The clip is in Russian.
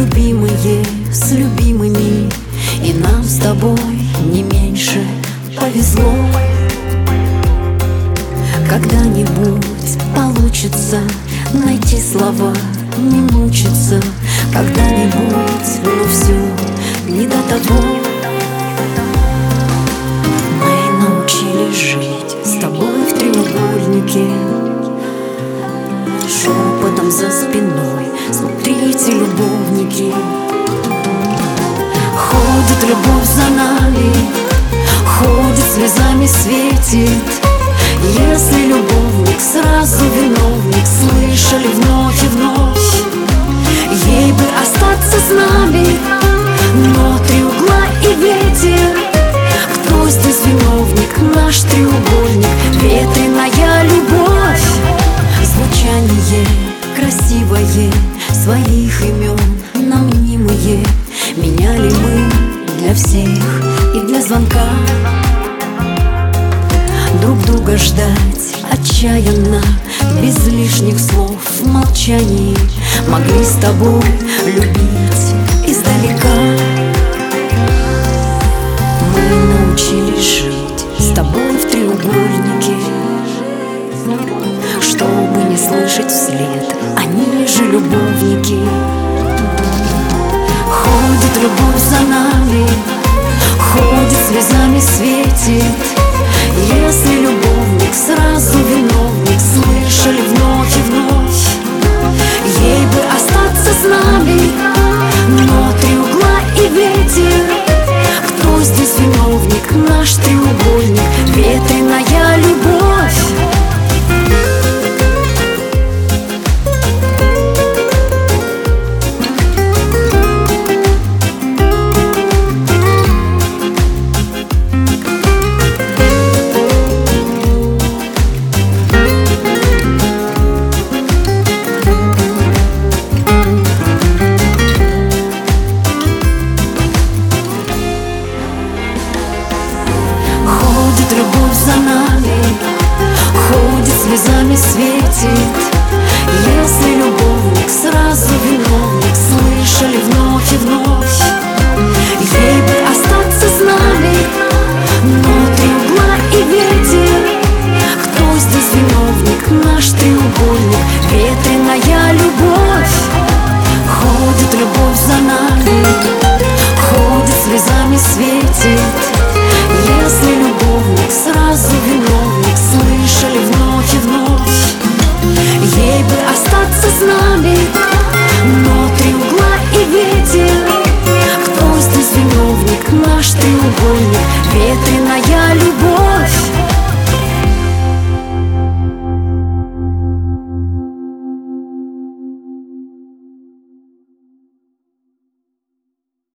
любимые с любимыми, и нам с тобой не меньше повезло. Когда-нибудь получится найти слова, не мучиться. Когда-нибудь, но все не до того. Мы научились жить с тобой в треугольнике, шепотом за спиной смотрите любовники. Ходит любовь за нами, ходит, слезами светит. Если любовник, сразу виновник, слышали вновь и вновь. Ей бы остаться с нами, но три угла и ветер. Кто здесь виновник? Наш треугольник, ветреная любовь. Звучание красивое своих имен на мнимые. Меняли мы для всех и для звонка. Друг друга ждать отчаянно, без лишних слов, в молчании. Могли с тобой любить издалека. Мы научились жить с тобой в треугольнике, чтобы не слышать вслед, они же любовники. Ходит любовь за нами, ходит, слезами светит.